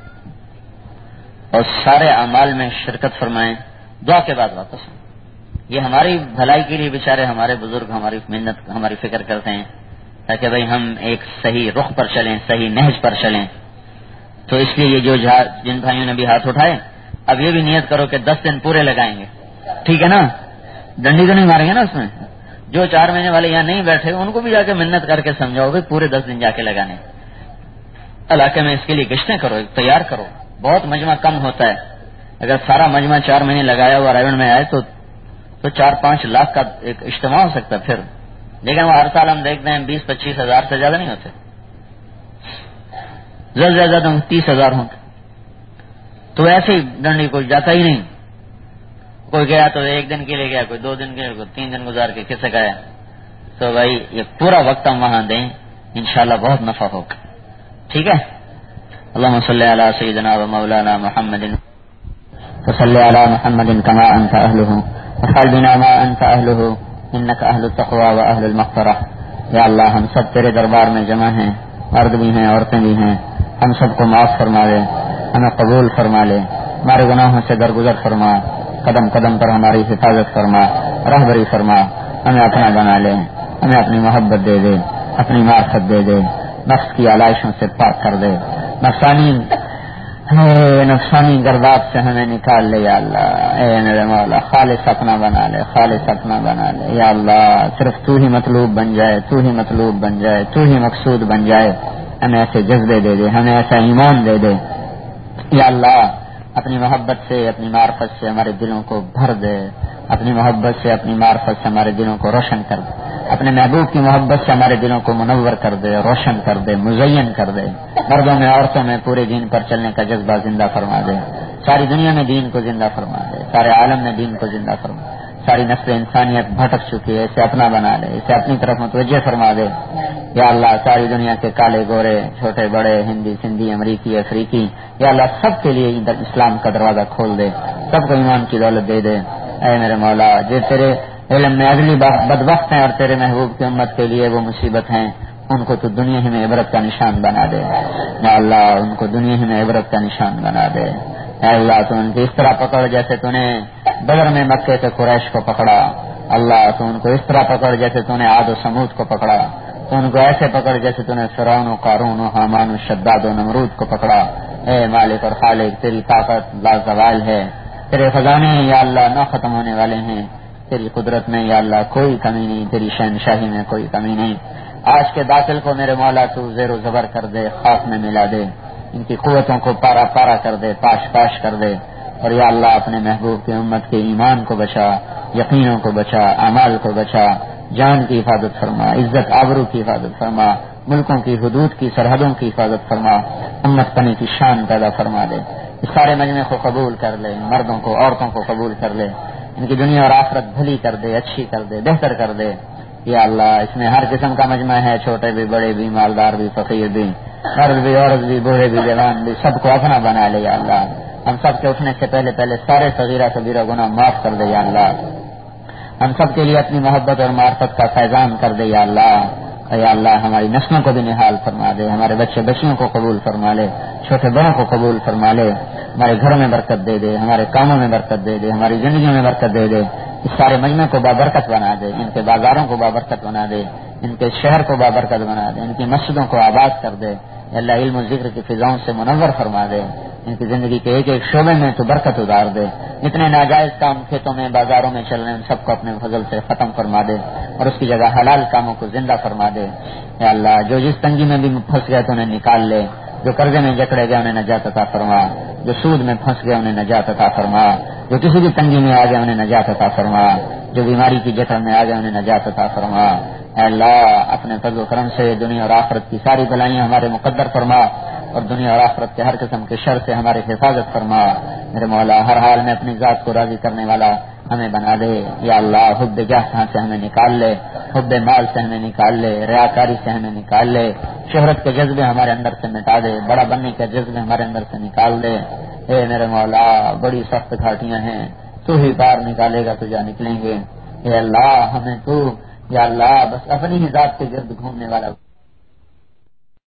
اور سارے اعمال میں شرکت فرمائیں, دعا کے بعد واپس. یہ ہماری بھلائی کے لیے بیچارے ہمارے بزرگ ہماری محنت ہماری فکر کرتے ہیں تاکہ بھئی ہم ایک صحیح رخ پر چلیں, صحیح نہج پر چلیں. تو اس لیے یہ جو جن بھائیوں نے بھی ہاتھ اٹھائے, اب یہ بھی نیت کرو کہ 10 دن پورے لگائیں گے. ٹھیک ہے نا, ڈنڈی تو نہیں ماریں گے نا اس میں. جو 4 مہینے والے یہاں نہیں بیٹھے ان کو بھی جا کے محنت کر کے سمجھاؤ بھائی پورے 10 دن جا کے لگانے. علاقے میں اس کے لیے گشتیں کرو, تیار کرو. بہت مجمع کم ہوتا ہے. اگر سارا مجمع 4 مہینے لگایا ہوا رائے میں آئے تو 4-5 لاکھ کا ایک اجتماع ہو سکتا ہے پھر. لیکن وہ ہر سال ہم دیکھتے ہیں 20-25 ہزار سے زیادہ نہیں ہوتے, زیادہ سے زیادہ 30,000 ہوں. تو ایسے ہی ڈنڈی کوئی جاتا ہی نہیں. کوئی گیا تو 1 دن کے لیے گیا, کوئی 2 دن کے لیے, کوئی 3 دن گزار کے کسے گیا. تو بھائی یہ پورا وقت ہم وہاں دیں, انشاءاللہ بہت نفع ہوگا. ٹھیک ہے. اللهم صل على سيدنا ومولانا محمد وصل على محمد كما انت اهله وفعل بنا ما انت اهله انك اهل التقوى واهل المغفرة. یا اللہ ہم سب تیرے دربار میں جمع ہیں, مرد بھی ہیں عورتیں بھی ہیں. ہم سب کو معاف فرما لے, ہمیں قبول فرما لے, ہمارے گناہوں سے درگزر فرما, قدم قدم پر ہماری حفاظت فرما, رہبری فرما. ہمیں اپنا بنا لے, ہمیں اپنی محبت دے دے, اپنی معرفت دے دے, نفس کی علائشوں سے پاک کر دے, نفسانی گرداب سے ہمیں نکال لے یا اللہ. اے میرے مولا خالص اپنا بنا لے, خالص اپنا بنا لے یا اللہ. صرف تو ہی مطلوب بن جائے, تو ہی مطلوب بن جائے, تو ہی مقصود بن جائے. ہمیں ایسے جذبے دے دے, ہمیں ایسا ایمان دے دے یا اللہ. اپنی محبت سے اپنی معرفت سے ہمارے دلوں کو بھر دے, اپنی محبت سے اپنی معرفت سے ہمارے دلوں کو روشن کر دے, اپنے محبوب کی محبت سے ہمارے دلوں کو منور کر دے, روشن کر دے, مزین کر دے. مردوں میں عورتوں میں پورے دین پر چلنے کا جذبہ زندہ فرما دے. ساری دنیا میں دین کو زندہ فرما دے, سارے عالم میں دین کو زندہ فرما دے. ساری نسل انسانیت بھٹک چکی ہے, اسے اپنا بنا لے, اسے اپنی طرف متوجہ فرما دے یا اللہ. ساری دنیا کے کالے گورے چھوٹے بڑے ہندی سندھی امریکی افریقی یا اللہ سب کے لیے اسلام کا دروازہ کھول دے, سب کو ایمان کی دولت دے دے. اے میرے مولا جو تیرے علم میں اگلی بدبخت ہیں اور تیرے محبوب کی امت کے لیے وہ مصیبت ہیں, ان کو تو دنیا ہی میں عبرت کا نشان بنا دے یا اللہ. ان کو دنیا ہی میں عبرت کا نشان بنا دے اے اللہ. تو ان کو اس طرح پکڑ جیسے تو نے بدر میں مکے سے قریش کو پکڑا اللہ. تو ان کو اس طرح پکڑ جیسے تو نے عاد و سمود کو پکڑا. تو ان کو ایسے پکڑ جیسے تو نے فرعون و قارون و حامان و شداد و نمرود کو پکڑا. اے مالک اور خالق تیری طاقت لازوال ہے, تیرے خزانے یا اللہ نہ ختم ہونے والے ہیں. تیری قدرت میں یا اللہ کوئی کمی نہیں, تیری شہنشاہی میں کوئی کمی نہیں. آج کے باطل کو میرے مولا تو زیر و زبر کر دے, خاک میں ملا دے, ان کی قوتوں کو پارا پارا کر دے, پاش پاش کر دے. اور یا اللہ اپنے محبوب کی امت کے ایمان کو بچا, یقینوں کو بچا, اعمال کو بچا, جان کی حفاظت فرما, عزت آبرو کی حفاظت فرما, ملکوں کی حدود کی سرحدوں کی حفاظت فرما, امت پنی کی شان پیدا فرما دے. اس سارے مجمع کو قبول کر لے, مردوں کو عورتوں کو قبول کر لے, ان کی دنیا اور آخرت بھلی کر دے, اچھی کر دے, بہتر کر دے یا اللہ. اس میں ہر قسم کا مجمع ہے, چھوٹے بھی بڑے بھی, مالدار بھی فقیر بھی, مرد بھی عورت بھی, بوڑھے بھی جوان بھی, سب کو اپنا بنا لے یا اللہ. ہم سب کے اٹھنے سے پہلے سارے صغیرہ کبیرہ گناہ معاف کر دے یا اللہ. ہم سب کے لیے اپنی محبت اور معرفت کا فیضان کر دے یا اللہ. یا اللہ ہماری نسلوں کو بھی نحال فرما دے, ہمارے بچے بچیوں کو قبول فرما لے, چھوٹے بڑوں کو قبول فرما لے. ہمارے گھروں میں برکت دے دے, ہمارے کاموں میں برکت دے دے, ہماری زندگیوں میں برکت دے دے. اس سارے مجمع کو بابرکت بنا دے, ان کے بازاروں کو بابرکت بنا دے, ان کے شہر کو بابرکت بنا دے, ان کی مسجدوں کو آباد کر دے. اللہ علم و ذکر کی فضاؤں سے منور فرما دے, ان کی زندگی کے ایک ایک شعبے میں تو برکت اتار دے. اتنے ناجائز کام کھیتوں میں بازاروں میں چل رہے ہیں, ان سب کو اپنے فضل سے ختم فرما دے اور اس کی جگہ حلال کاموں کو زندہ فرما دے. یا اللہ جو جس تنگی میں بھی پھنس گئے تو انہیں نکال لے, جو قرضے میں جکڑے گئے انہیں نجات عطا فرما, جو سود میں پھنس گئے انہیں نجات عطا فرما. جو کسی بھی تنگی میں آ گیا انہیں نجات عطا فرما، جو بیماری کی جکڑ میں آ گیا انہیں نجات عطا فرما۔ اے اللہ اپنے فضل و کرم سے دنیا اور آخرت کی ساری بلائیاں ہمارے مقدر فرما، اور دنیا اور آخرت کے ہر قسم کے شر سے ہماری حفاظت فرما۔ میرے مولا ہر حال میں اپنی ذات کو راضی کرنے والا ہمیں بنا دے یا اللہ۔ حب جاہ سے ہمیں نکال لے، حب مال سے ہمیں نکال لے، ریاکاری سے ہمیں نکال لے، شہرت کے جذبے ہمارے اندر سے مٹا دے، بڑا بننے کے جذبے ہمارے اندر سے نکال دے۔ اے میرے مولا بڑی سخت گھاٹیاں ہیں، تو ہی پار نکالے گا تو جا نکلیں گے۔ اے اللہ ہمیں تو یا اللہ بس اپنی ہی ذات کے گرد گھومنے والا